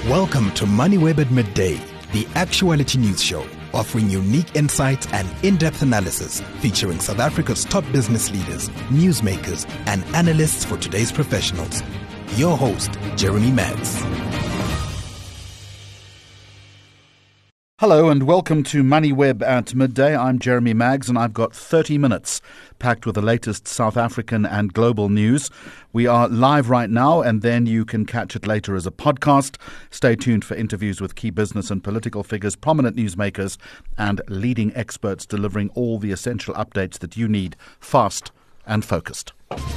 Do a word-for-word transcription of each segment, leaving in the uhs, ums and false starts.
Welcome to MoneyWeb at Midday, the actuality news show, offering unique insights and in-depth analysis featuring South Africa's top business leaders, newsmakers, and analysts for today's professionals. Your host, Jeremy Maggs. Hello and welcome to MoneyWeb at Midday. I'm Jeremy Maggs and I've got thirty minutes packed with the latest South African and global news. We are live right now and then you can catch it later as a podcast. Stay tuned for interviews with key business and political figures, prominent newsmakers and leading experts delivering all the essential updates that you need, fast and focused.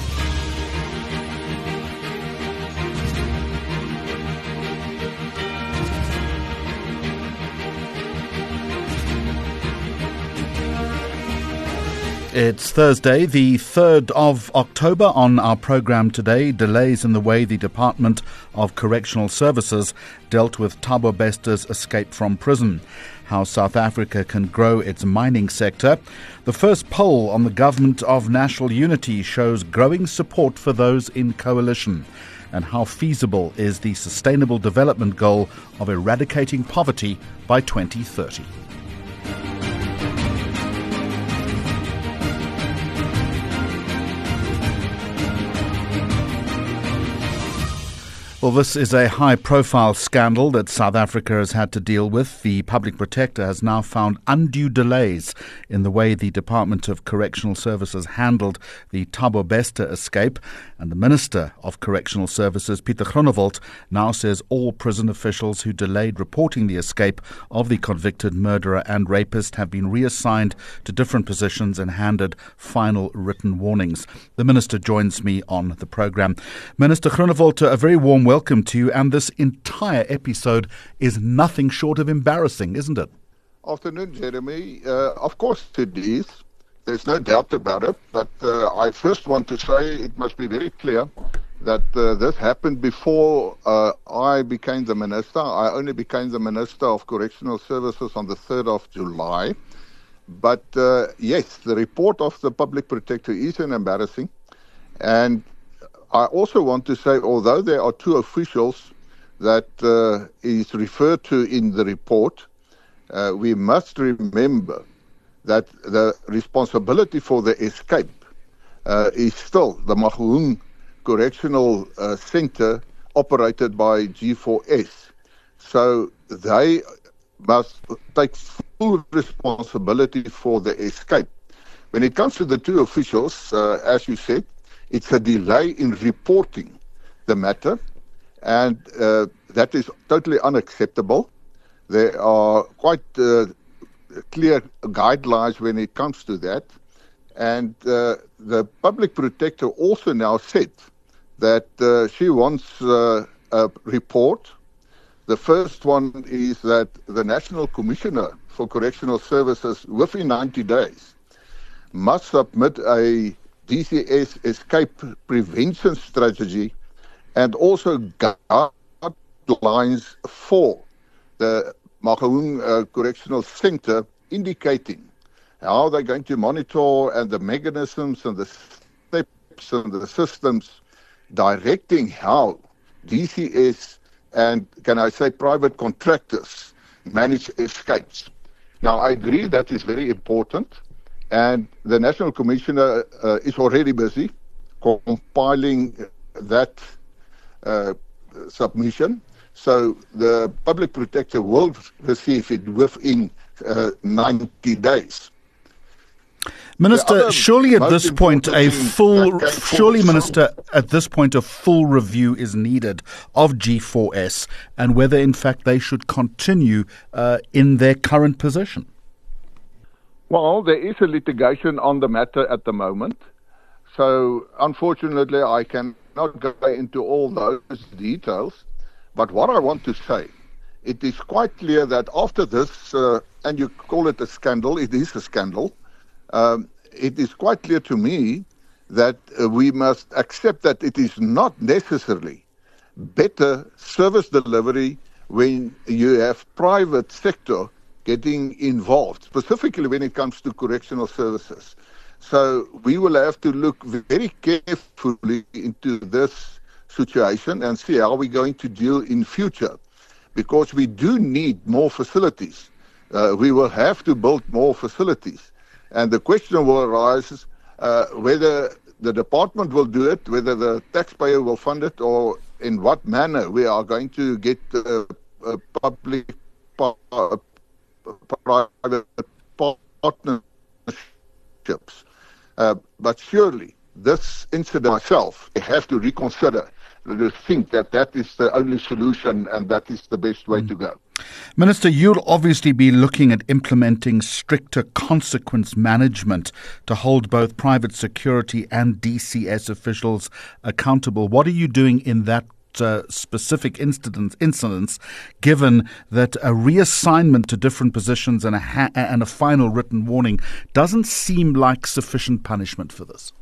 It's Thursday, the third of October. On our program today, delays in the way the Department of Correctional Services dealt with Thabo Bester's escape from prison, how South Africa can grow its mining sector. The first poll on the Government of National Unity shows growing support for those in coalition, and how feasible is the Sustainable Development Goal of eradicating poverty by twenty thirty. Well, this is a high-profile scandal that South Africa has had to deal with. The Public Protector has now found undue delays in the way the Department of Correctional Services handled the Thabo Bester escape. And the Minister of Correctional Services, Pieter Groenewald, now says all prison officials who delayed reporting the escape of the convicted murderer and rapist have been reassigned to different positions and handed final written warnings. The Minister joins me on the program. Minister Groenewald, a very warm welcome. Welcome to you, and this entire episode is nothing short of embarrassing, isn't it? Afternoon, Jeremy. Uh, of course it is. There's no doubt about it. But uh, I first want to say it must be very clear that uh, this happened before uh, I became the minister. I only became the Minister of Correctional Services on the third of July. But uh, yes, the report of the Public Protector is an embarrassing. And I also want to say, although there are two officials that uh, is referred to in the report, uh, we must remember that the responsibility for the escape uh, is still the Mangaung Correctional uh, Center operated by G four S. So they must take full responsibility for the escape. When it comes to the two officials, uh, as you said, it's a delay in reporting the matter, and uh, that is totally unacceptable. There are quite uh, clear guidelines when it comes to that. And uh, the Public Protector also now said that uh, she wants uh, a report. The first one is that the National Commissioner for Correctional Services, within ninety days, must submit a D C S escape prevention strategy and also guidelines for the Mangaung uh, Correctional Center, indicating how they're going to monitor and the mechanisms and the steps and the systems directing how D C S and, can I say, private contractors manage escapes. Now, I agree that is very important. And the National Commissioner uh, is already busy compiling that uh, submission. So the Public Protector will receive it within uh, ninety days. Minister, surely at this point a full, surely Minister, at this point a full review is needed of G four S and whether in fact they should continue uh, in their current position. Well, there is a litigation on the matter at the moment. So, unfortunately, I cannot go into all those details. But what I want to say, it is quite clear that after this, uh, and you call it a scandal, it is a scandal, um, it is quite clear to me that uh, we must accept that it is not necessarily better service delivery when you have private sector getting involved, specifically when it comes to correctional services. So we will have to look very carefully into this situation and see how we're going to deal in future. because we do need more facilities. Uh, we will have to build more facilities. And the question will arise uh, whether the department will do it, whether the taxpayer will fund it, or in what manner we are going to get uh, uh, public uh, private partnerships. Uh, but surely this incident myself, I have to reconsider, to think that that is the only solution and that is the best way mm. to go. Minister, you'll obviously be looking at implementing stricter consequence management to hold both private security and D C S officials accountable. What are you doing in that uh, specific incident, incidents, given that a reassignment to different positions and a, ha- and a final written warning doesn't seem like sufficient punishment for this?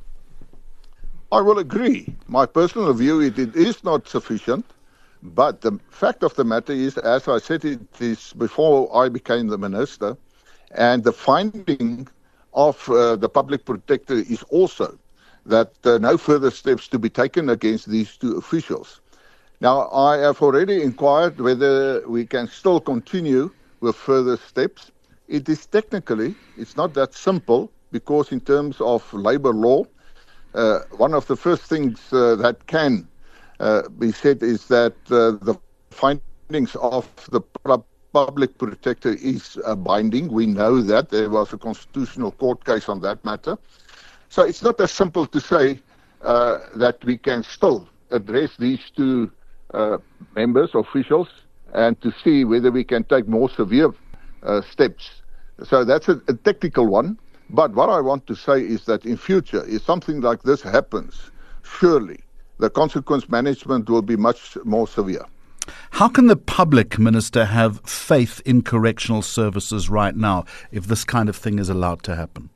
I will agree. My personal view is it is not sufficient. But the fact of the matter is, as I said, it is before I became the minister, and the finding of uh, the public protector is also that uh, no further steps to be taken against these two officials. Now, I have already inquired whether we can still continue with further steps. It is technically, it's not that simple, because in terms of labor law, uh, one of the first things uh, that can Uh, be said is that uh, the findings of the public protector is uh, binding. We know that there was a constitutional court case on that matter. So it's not as simple to say uh, that we can still address these two uh, members, officials, and to see whether we can take more severe uh, steps. So that's a, a technical one. But what I want to say is that in future, if something like this happens, surely the consequence management will be much more severe. How can the public, Minister, have faith in correctional services right now if this kind of thing is allowed to happen?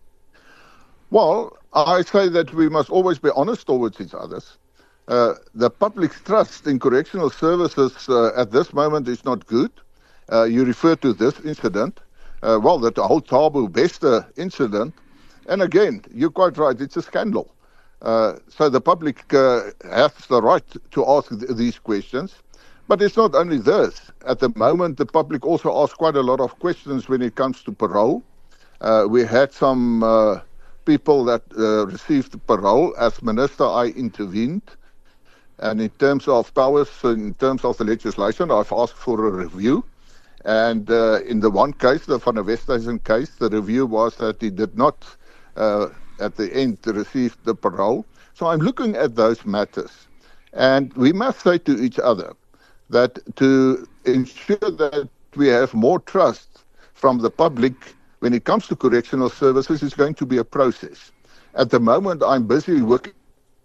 Well, I say that we must always be honest towards each other. Uh, the public's trust in correctional services uh, at this moment is not good. Uh, you refer to this incident. Uh, well, that the whole Thabo Bester incident. And again, you're quite right, it's a scandal. Uh, so the public uh, has the right to ask th- these questions. But it's not only this. At the moment, the public also asks quite a lot of questions when it comes to parole. Uh, we had some uh, people that uh, received parole. As minister, I intervened. And in terms of powers, in terms of the legislation, I've asked for a review. And uh, in the one case, the Van der Westhuizen case, the review was that he did not uh, at the end to receive the parole. So I'm looking at those matters. And we must say to each other that to ensure that we have more trust from the public when it comes to correctional services is going to be a process. At the moment, I'm busy working.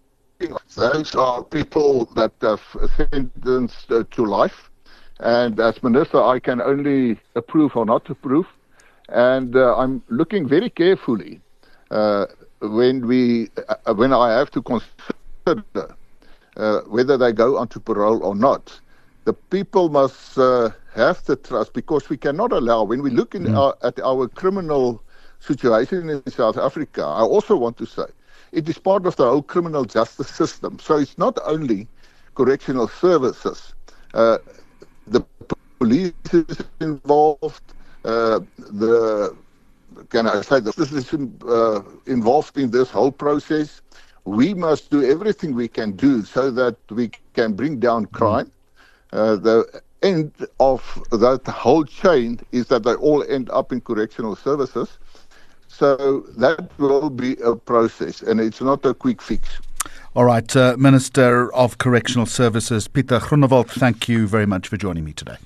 Those are people that have sentenced uh, to life. And as minister, I can only approve or not approve. And uh, I'm looking very carefully Uh, when we, uh, when I have to consider uh, whether they go onto parole or not. The people must uh, have the trust, because we cannot allow, when we look in mm. our, at our criminal situation in South Africa, I also want to say, it is part of the whole criminal justice system. So it's not only correctional services. Uh, the police is involved, uh, the Can I say that this is uh, involved in this whole process? We must do everything we can do so that we can bring down crime. Uh, the end of that whole chain is that they all end up in correctional services. So that will be a process, and it's not a quick fix. All right, uh, Minister of Correctional Services, Pieter Groenewald, thank you very much for joining me today.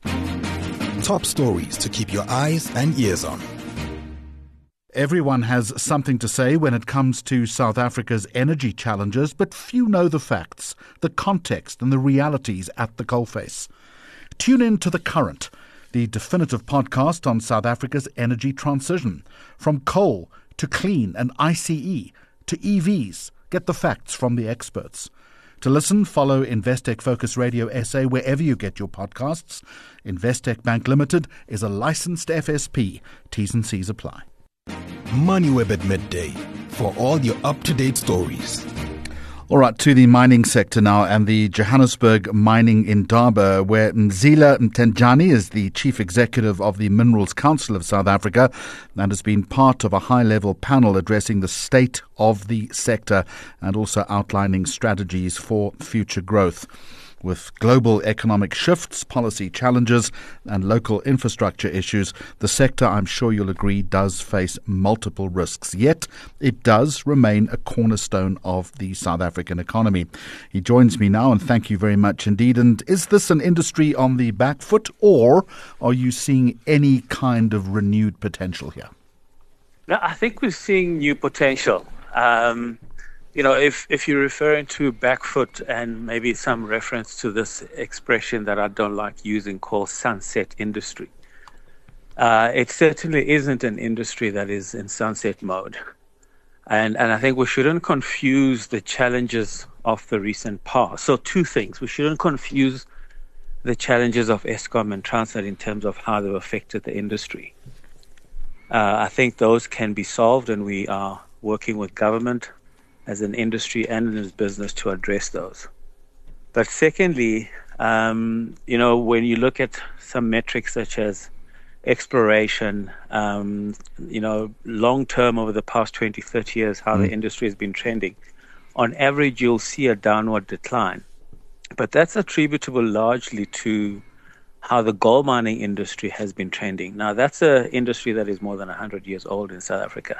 Top stories to keep your eyes and ears on. Everyone has something to say when it comes to South Africa's energy challenges, but few know the facts, the context and the realities at the coalface. Tune in to The Current, the definitive podcast on South Africa's energy transition. From coal to clean and I C E to E Vs, get the facts from the experts. To listen, follow Investec Focus Radio S A wherever you get your podcasts. Investec Bank Limited is a licensed F S P. T's and C's apply. MoneyWeb at midday for all your up-to-date stories. All right, to the mining sector now, and the Johannesburg Mining Indaba, where Mzila Mtenjani is the Chief Executive of the Minerals Council of South Africa and has been part of a high-level panel addressing the state of the sector and also outlining strategies for future growth. With global economic shifts, policy challenges and local infrastructure issues, the sector, I'm sure you'll agree, does face multiple risks. Yet, it does remain a cornerstone of the South African economy. He joins me now, and thank you very much indeed. And is this an industry on the back foot, or are you seeing any kind of renewed potential here? No, I think we're seeing new potential. Um You know, if, if you're referring to back foot and maybe some reference to this expression that I don't like using called sunset industry, uh, it certainly isn't an industry that is in sunset mode. And and I think we shouldn't confuse the challenges of the recent past. So two things. We shouldn't confuse the challenges of Eskom and Transnet in terms of how they've affected the industry. Uh, I think those can be solved, and we are working with government as an industry and as business to address those. But secondly, um, you know, when you look at some metrics such as exploration, um, you know, long term over the past twenty, thirty years, how mm. the industry has been trending, on average, you'll see a downward decline. But that's attributable largely to how the gold mining industry has been trending. Now, that's an industry that is more than one hundred years old in South Africa.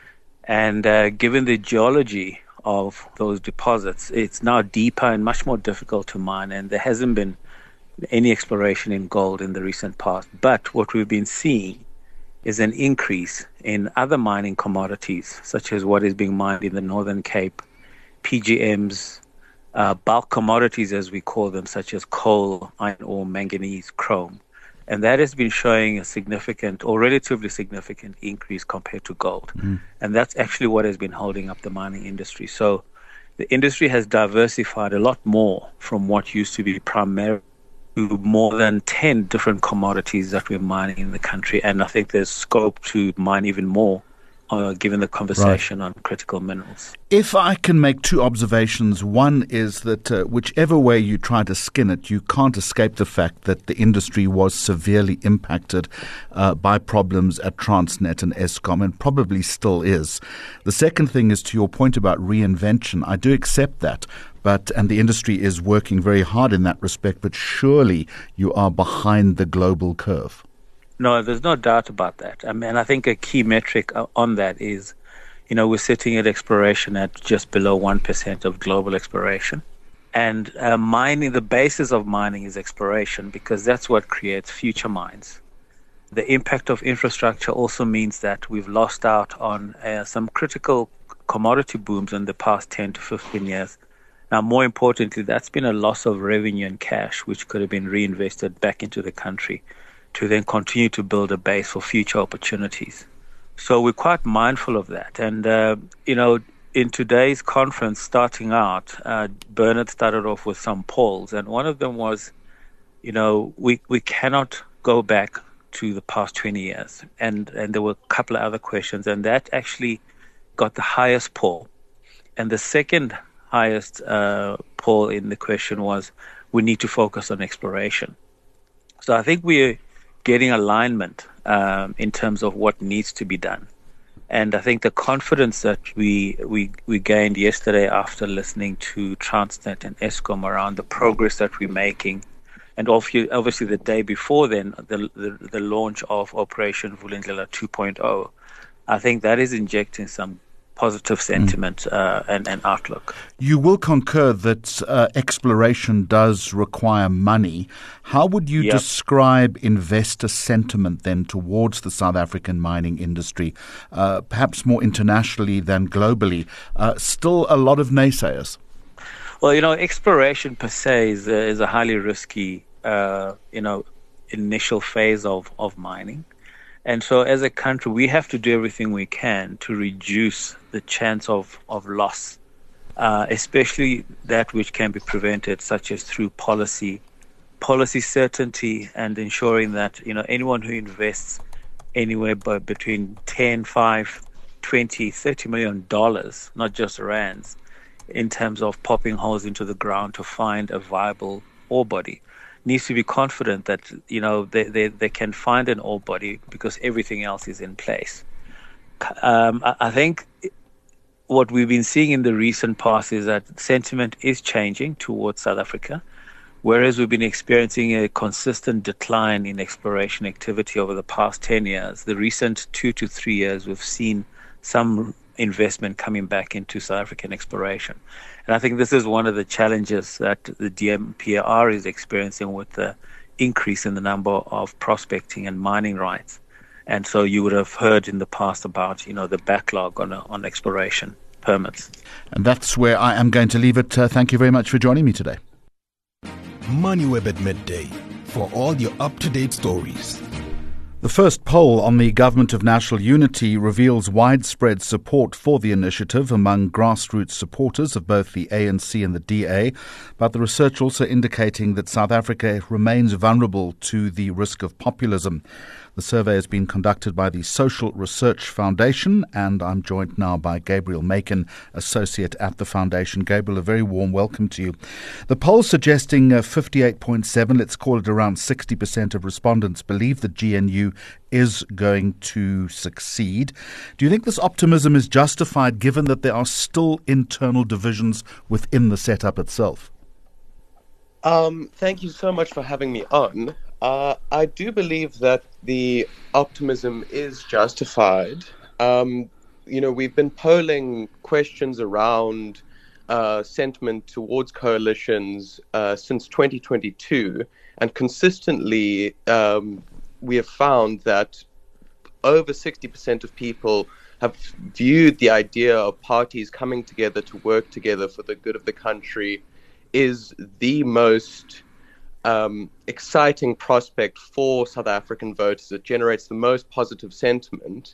And uh, given the geology of those deposits, it's now deeper and much more difficult to mine, and there hasn't been any exploration in gold in the recent past. But what we've been seeing is an increase in other mining commodities, such as what is being mined in the Northern Cape, P G Ms, uh, bulk commodities as we call them, such as coal, iron ore, manganese, chrome. And that has been showing a significant or relatively significant increase compared to gold. Mm. And that's actually what has been holding up the mining industry. So the industry has diversified a lot more from what used to be primarily to more than ten different commodities that we're mining in the country. And I think there's scope to mine even more, uh, given the conversation right. on critical minerals. If I can make two observations, one is that uh, whichever way you try to skin it, you can't escape the fact that the industry was severely impacted uh, by problems at Transnet and Eskom, and probably still is. The second thing is to your point about reinvention. I do accept that, but and the industry is working very hard in that respect, but surely you are behind the global curve. No, there's no doubt about that. I mean, I think a key metric on that is, you know, we're sitting at exploration at just below one percent of global exploration. And uh, mining, the basis of mining is exploration, because that's what creates future mines. The impact of infrastructure also means that we've lost out on uh, some critical commodity booms in the past ten to fifteen years. Now, more importantly, that's been a loss of revenue and cash, which could have been reinvested back into the country to then continue to build a base for future opportunities. So we're quite mindful of that. And, uh, you know, in today's conference, starting out, uh, Bernard started off with some polls. And one of them was, you know, we, we cannot go back to the past twenty years. And, and there were a couple of other questions. And that actually got the highest poll. And the second highest uh, poll in the question was, we need to focus on exploration. So I think we're getting alignment um, in terms of what needs to be done. And I think the confidence that we, we we gained yesterday after listening to Transnet and Eskom around the progress that we're making, and obviously the day before then, the the, the launch of Operation Vulindlela two point oh, I think that is injecting some positive sentiment uh, and, and outlook. You will concur that uh, exploration does require money. How would you yep. describe investor sentiment then towards the South African mining industry, uh, perhaps more internationally than globally? Uh, still a lot of naysayers. Well, you know, exploration per se is, uh, is a highly risky, uh, you know, initial phase of, of mining. And so as a country, we have to do everything we can to reduce the chance of, of loss, uh, especially that which can be prevented, such as through policy, policy certainty, and ensuring that, you know, anyone who invests anywhere but between ten, five, twenty, thirty million dollars, not just rands, in terms of popping holes into the ground to find a viable ore body. Needs to be confident that, you know, they, they, they can find an ore body because everything else is in place. Um, I, I think what we've been seeing in the recent past is that sentiment is changing towards South Africa, whereas we've been experiencing a consistent decline in exploration activity over the past ten years. The recent two to three years, we've seen some investment coming back into South African exploration. And I think this is one of the challenges that the D M P A R is experiencing with the increase in the number of prospecting and mining rights. And so you would have heard in the past about, you know, the backlog on on exploration permits. And that's where I am going to leave it. Uh, thank you very much for joining me today. MoneyWeb at midday for all your up-to-date stories. The first poll on the Government of National Unity reveals widespread support for the initiative among grassroots supporters of both the A N C and the D A, but the research also indicating that South Africa remains vulnerable to the risk of populism. The survey has been conducted by the Social Research Foundation, and I'm joined now by Gabriel Macon, Associate at the Foundation. Gabriel, a very warm welcome to you. The poll suggesting uh, fifty-eight point seven, let's call it around sixty percent of respondents believe that G N U is going to succeed. Do you think this optimism is justified given that there are still internal divisions within the setup itself? Um, thank you so much for having me on. Uh, I do believe that the optimism is justified. Um, you know, we've been polling questions around uh, sentiment towards coalitions uh, since twenty twenty-two, and consistently um, we have found that over sixty percent of people have viewed the idea of parties coming together to work together for the good of the country is the most Um, exciting prospect for South African voters. It generates the most positive sentiment.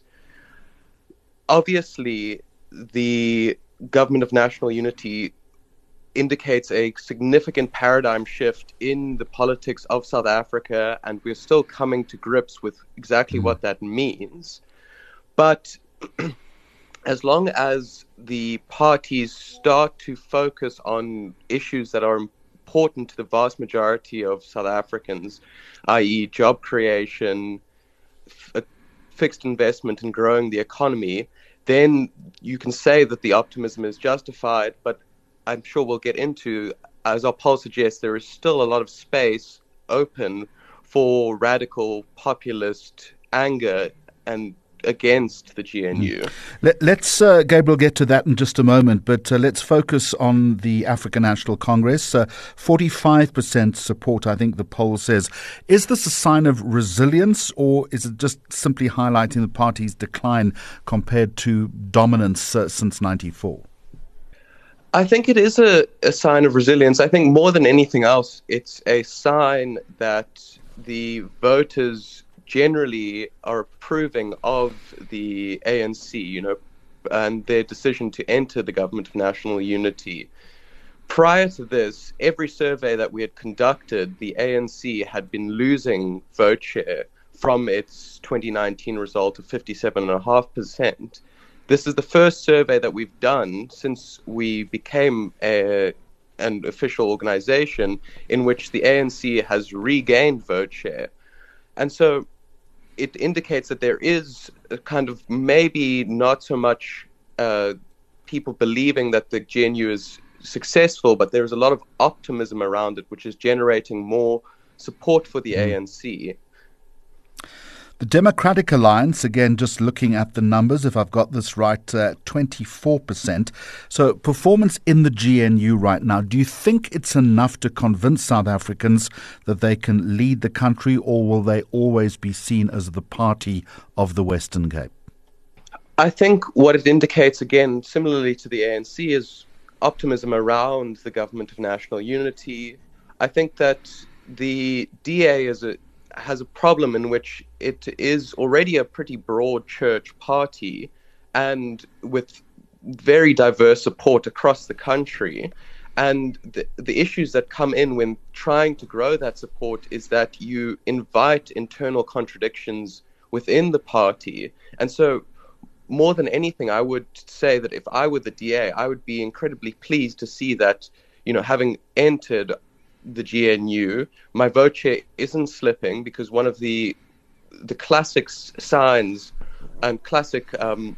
Obviously, the Government of National Unity indicates a significant paradigm shift in the politics of South Africa, and we're still coming to grips with exactly what that means. But as long as the parties start to focus on issues that are important to the vast majority of South Africans, that is job creation, f- fixed investment in growing the economy, then you can say that the optimism is justified. But I'm sure we'll get into, as our poll suggests, there is still a lot of space open for radical populist anger and against the G N U. Let, let's, uh, Gabriel, get to that in just a moment, but uh, let's focus on the African National Congress. Uh, forty-five percent support, I think the poll says. Is this a sign of resilience, or is it just simply highlighting the party's decline compared to dominance uh, since ninety-four? I think it is a, a sign of resilience. I think more than anything else, it's a sign that the voters generally are approving of the A N C, you know, and their decision to enter the Government of National Unity. Prior to this, every survey that we had conducted, the A N C had been losing vote share from its twenty nineteen result of fifty-seven point five percent. This is the first survey that we've done since we became a, an official organization in which the A N C has regained vote share. And so it indicates that there is a kind of maybe not so much uh, people believing that the G N U is successful, but there is a lot of optimism around it, which is generating more support for the mm. A N C. The Democratic Alliance, again, just looking at the numbers, if I've got this right, uh, twenty-four percent. So performance in the G N U right now, do you think it's enough to convince South Africans that they can lead the country, or will they always be seen as the party of the Western Cape? I think what it indicates, again, similarly to the A N C, is optimism around the Government of National Unity. I think that the D A is a has a problem in which it is already a pretty broad church party and with very diverse support across the country. And the, the issues that come in when trying to grow that support is that you invite internal contradictions within the party. And so more than anything, I would say that if I were the D A, I would be incredibly pleased to see that, you know, having entered the G N U, my vote share isn't slipping, because one of the the classic signs and classic um,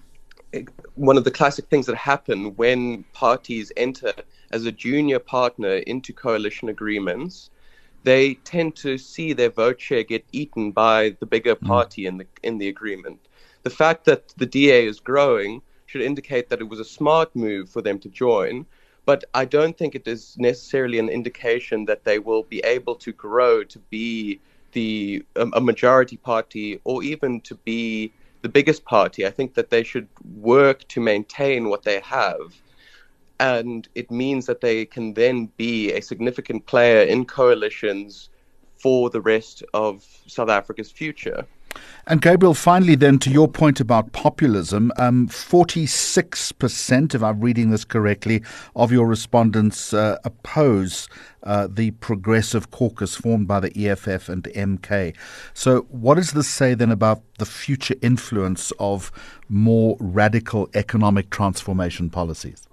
one of the classic things that happen when parties enter as a junior partner into coalition agreements, they tend to see their vote share get eaten by the bigger party mm. in the in the agreement. The fact that the D A is growing should indicate that it was a smart move for them to join, but I don't think it is necessarily an indication that they will be able to grow to be the um, a majority party or even to be the biggest party. I think that they should work to maintain what they have, and it means that they can then be a significant player in coalitions for the rest of South Africa's future. And Gabriel, finally then, to your point about populism, um, forty-six percent, if I'm reading this correctly, of your respondents uh, oppose uh, the Progressive Caucus formed by the E F F and M K. So what does this say then about the future influence of more radical economic transformation policies?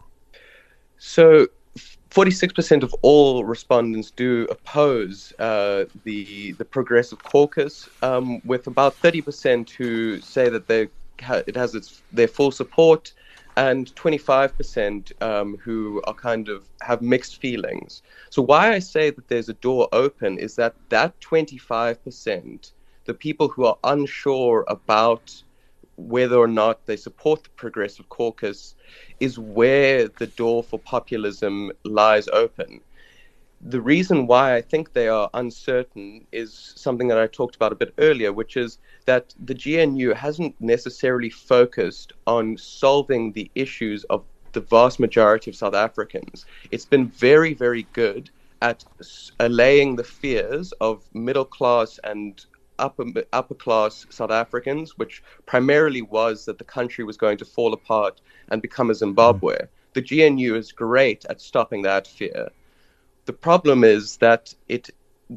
So forty-six percent of all respondents do oppose uh, the the Progressive Caucus, um, with about thirty percent who say that they ha- it has its their full support, and twenty-five percent um, who are kind of have mixed feelings. So why I say that there's a door open is that that twenty-five percent, the people who are unsure about whether or not they support the Progressive Caucus, is where the door for populism lies open. The reason why I think they are uncertain is something that I talked about a bit earlier, which is that the G N U hasn't necessarily focused on solving the issues of the vast majority of South Africans. It's been very, very good at allaying the fears of middle class and upper upper class South Africans, which primarily was that the country was going to fall apart and become a Zimbabwe. Mm. The G N U is great at stopping that fear. The problem is that it,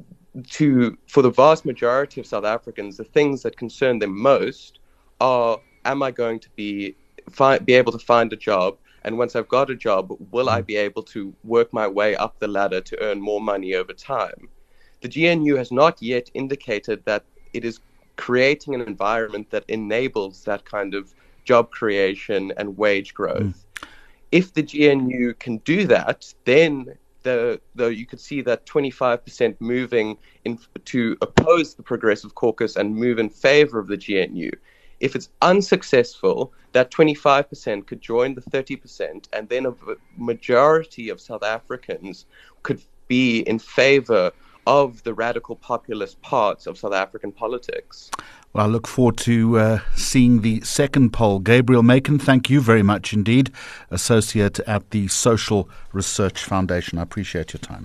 to for the vast majority of South Africans, the things that concern them most are: am I going to be fi- be able to find a job? And once I've got a job, will I be able to work my way up the ladder to earn more money over time? The G N U has not yet indicated that it is creating an environment that enables that kind of job creation and wage growth. Mm. If the G N U can do that, then the, the you could see that twenty-five percent moving in to oppose the Progressive Caucus and move in favor of the G N U. If it's unsuccessful, that twenty-five percent could join the thirty percent, and then a majority of South Africans could be in favor of the radical populist parts of South African politics. Well, I look forward to uh, seeing the second poll. Gabriel Macon, thank you very much indeed, Associate at the Social Research Foundation. I appreciate your time.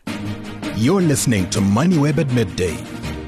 You're listening to MoneyWeb at Midday.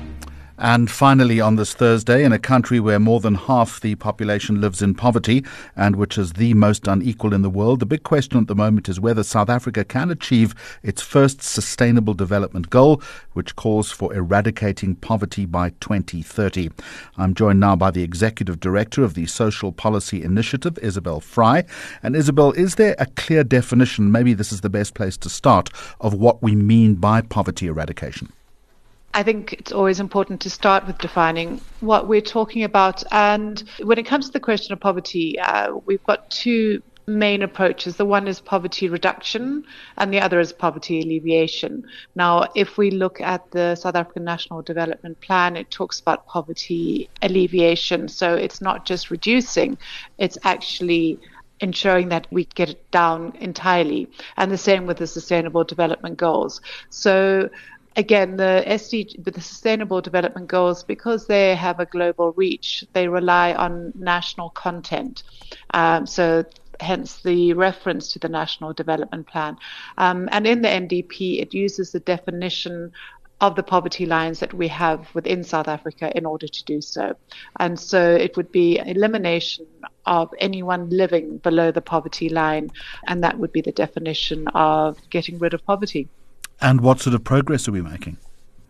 And finally, on this Thursday, in a country where more than half the population lives in poverty and which is the most unequal in the world, the big question at the moment is whether South Africa can achieve its first Sustainable Development Goal, which calls for eradicating poverty by twenty thirty. I'm joined now by the Executive Director of the Social Policy Initiative, Isabel Fry. And Isabel, is there a clear definition, maybe this is the best place to start, of what we mean by poverty eradication? I think it's always important to start with defining what we're talking about. And when it comes to the question of poverty, uh, we've got two main approaches. The one is poverty reduction and the other is poverty alleviation. Now, if we look at the South African National Development Plan, it talks about poverty alleviation. So it's not just reducing, it's actually ensuring that we get it down entirely. And the same with the Sustainable Development Goals. So again, the S D G, the Sustainable Development Goals, because they have a global reach, they rely on national content. Um, so hence the reference to the National Development Plan. Um, and in the N D P, it uses the definition of the poverty lines that we have within South Africa in order to do so. And so it would be elimination of anyone living below the poverty line, and that would be the definition of getting rid of poverty. And what sort of progress are we making?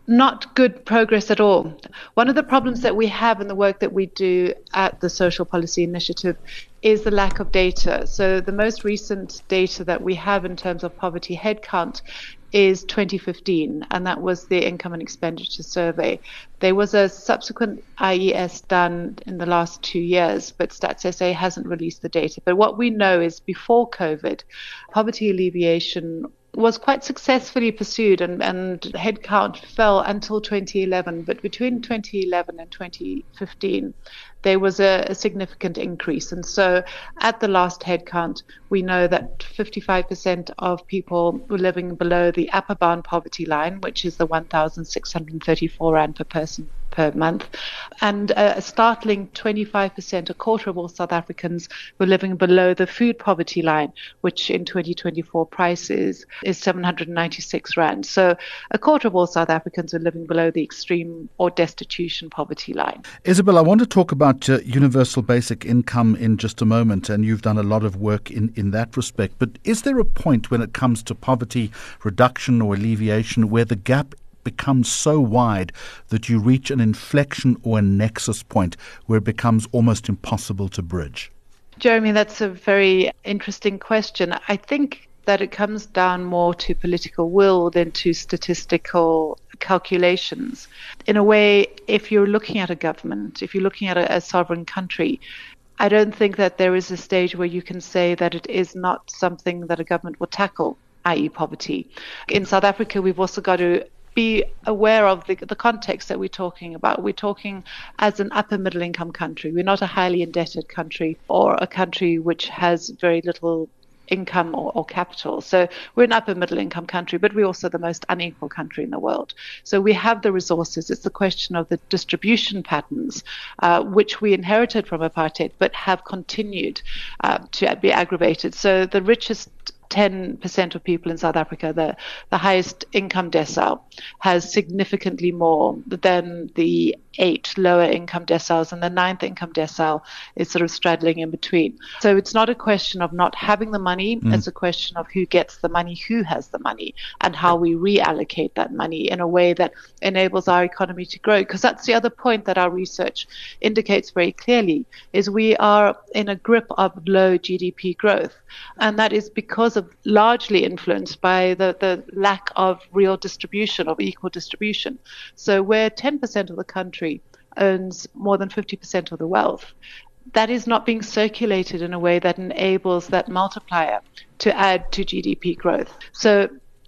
Not good progress at all. One of the problems that we have in the work that we do at the Social Policy Initiative is the lack of data. So the most recent data that we have in terms of poverty headcount is twenty fifteen, and that was the Income and Expenditure Survey. There was a subsequent I E S done in the last two years, but Stats S A hasn't released the data. But what we know is before COVID, poverty alleviation was quite successfully pursued, and, and headcount fell until twenty eleven. But between twenty eleven and twenty fifteen, there was a, a significant increase. And so at the last headcount, we know that fifty-five percent of people were living below the upper bound poverty line, which is the one thousand six hundred thirty-four rand per person per month. And a startling twenty-five percent, a quarter of all South Africans, were living below the food poverty line, which in twenty twenty-four prices is seven hundred ninety-six rand. So a quarter of all South Africans are living below the extreme or destitution poverty line. Isabel, I want to talk about uh, universal basic income in just a moment, and you've done a lot of work in, in that respect. But is there a point when it comes to poverty reduction or alleviation where the gap becomes so wide that you reach an inflection or a nexus point where it becomes almost impossible to bridge? Jeremy, that's a very interesting question. I think that it comes down more to political will than to statistical calculations. In a way, if you're looking at a government, if you're looking at a, a sovereign country, I don't think that there is a stage where you can say that it is not something that a government will tackle, that is poverty. In South Africa, we've also got to be aware of the, the context that we're talking about. We're talking as an upper middle income country. We're not a highly indebted country or a country which has very little income or, or capital. So we're an upper middle income country, but we're also the most unequal country in the world. So we have the resources. It's the question of the distribution patterns, uh, which we inherited from apartheid, but have continued uh, to be aggravated. So the richest ten percent of people in South Africa, the, the highest income decile, has significantly more than the eight lower income deciles, and the ninth income decile is sort of straddling in between. So it's not a question of not having the money, mm. it's a question of who gets the money, who has the money, and how we reallocate that money in a way that enables our economy to grow. Because that's the other point that our research indicates very clearly, is we are in a grip of low G D P growth. And that is because of largely influenced by the, the lack of real distribution, of equal distribution. So where ten percent of the country owns more than fifty percent of the wealth, that is not being circulated in a way that enables that multiplier to add to G D P growth. So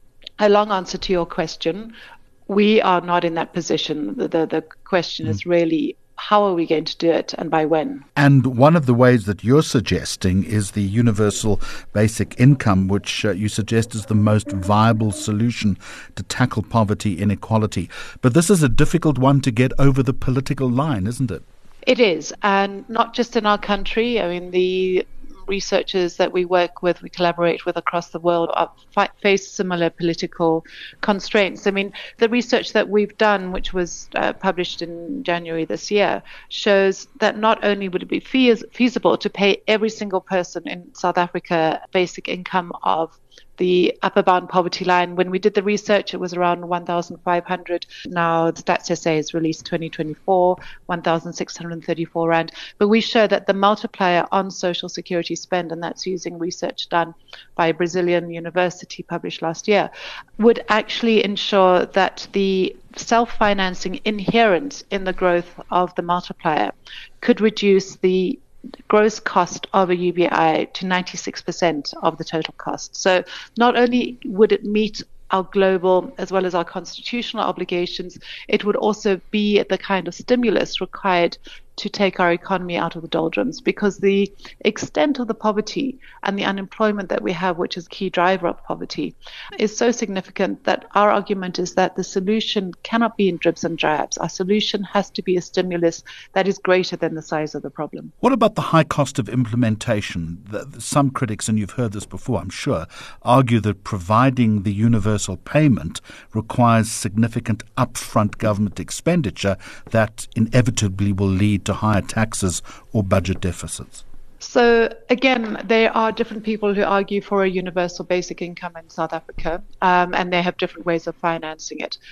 a long answer to your question, we are not in that position. The, the, the question mm. is really, how are we going to do it and by when? And one of the ways that you're suggesting is the universal basic income, which uh, you suggest is the most viable solution to tackle poverty inequality. But this is a difficult one to get over the political line, isn't it? It is, and not just in our country. I mean, the researchers that we work with, we collaborate with across the world, are, face similar political constraints. I mean, the research that we've done, which was uh, published in January this year, shows that not only would it be feas- feasible to pay every single person in South Africa basic income of the upper bound poverty line. When we did the research, it was around one thousand five hundred. Now, the Stats S A has released twenty twenty-four, one thousand six hundred thirty-four rand. But we show that the multiplier on social security spend, and that's using research done by a Brazilian university published last year, would actually ensure that the self-financing inherent in the growth of the multiplier could reduce the gross cost of a U B I to ninety-six percent of the total cost. So not only would it meet our global as well as our constitutional obligations, it would also be the kind of stimulus required to take our economy out of the doldrums, because the extent of the poverty and the unemployment that we have, which is a key driver of poverty, is so significant that our argument is that the solution cannot be in dribs and drabs. Our solution has to be a stimulus that is greater than the size of the problem. What about the high cost of implementation? Some critics, and you've heard this before, I'm sure, argue that providing the universal payment requires significant upfront government expenditure that inevitably will lead to higher taxes or budget deficits. So again, there are different people who argue for a universal basic income in South Africa, um, and they have different ways of financing it.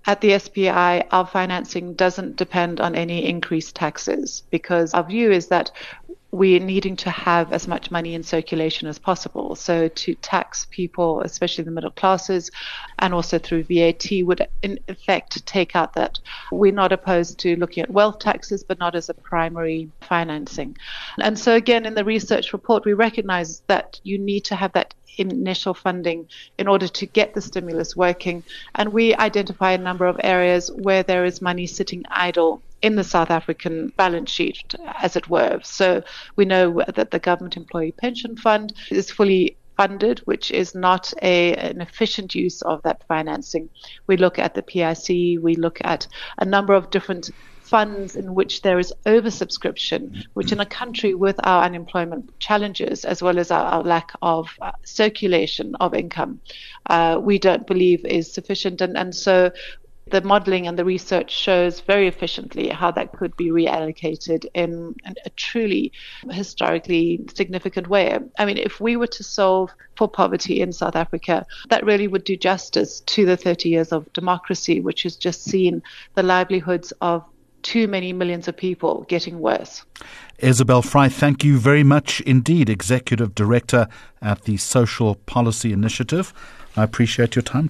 At the S P I, our financing doesn't depend on any increased taxes, because our view is that we're needing to have as much money in circulation as possible. So to tax people, especially the middle classes, and also through V A T would in effect take out that. We're not opposed to looking at wealth taxes, but not as a primary financing. And so again, in the research report, we recognize that you need to have that initial funding in order to get the stimulus working. And we identify a number of areas where there is money sitting idle in the South African balance sheet, as it were. So we know that the Government Employee Pension Fund is fully funded, which is not a, an efficient use of that financing. We look at the P I C, we look at a number of different funds in which there is oversubscription, which in a country with our unemployment challenges, as well as our, our lack of uh, circulation of income, uh, we don't believe is sufficient. And, and so the modeling and the research shows very efficiently how that could be reallocated in a truly historically significant way. I mean, if we were to solve for poverty in South Africa, that really would do justice to the thirty years of democracy, which has just seen the livelihoods of too many millions of people getting worse. Isabel Fry, thank you very much indeed, Executive Director at the Social Policy Initiative. I appreciate your time.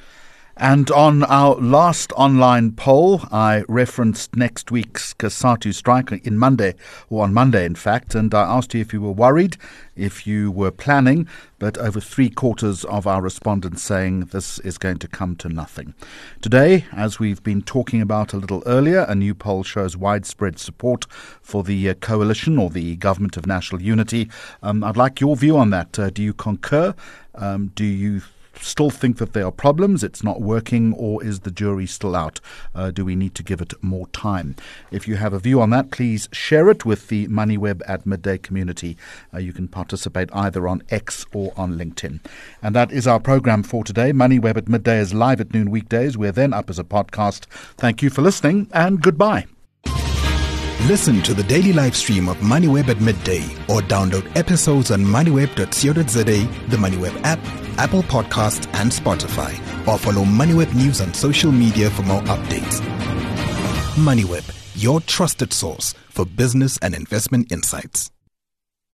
And on our last online poll, I referenced next week's COSATU strike in Monday, or on Monday, in fact, and I asked you if you were worried, if you were planning, but over three quarters of our respondents saying this is going to come to nothing. Today, as we've been talking about a little earlier, a new poll shows widespread support for the uh, coalition or the Government of National Unity. Um, I'd like your view on that. Uh, do you concur? Um, do you still think that there are problems, it's not working, or is the jury still out? Uh, do we need to give it more time? If you have a view on that, please share it with the MoneyWeb at Midday community. Uh, you can participate either on X or on LinkedIn. And that is our program for today. MoneyWeb at Midday is live at noon weekdays. We're then up as a podcast. Thank you for listening, and goodbye. Listen to the daily live stream of MoneyWeb at midday or download episodes on moneyweb dot co dot za, the MoneyWeb app, Apple Podcasts and Spotify, or follow MoneyWeb News on social media for more updates. MoneyWeb, your trusted source for business and investment insights.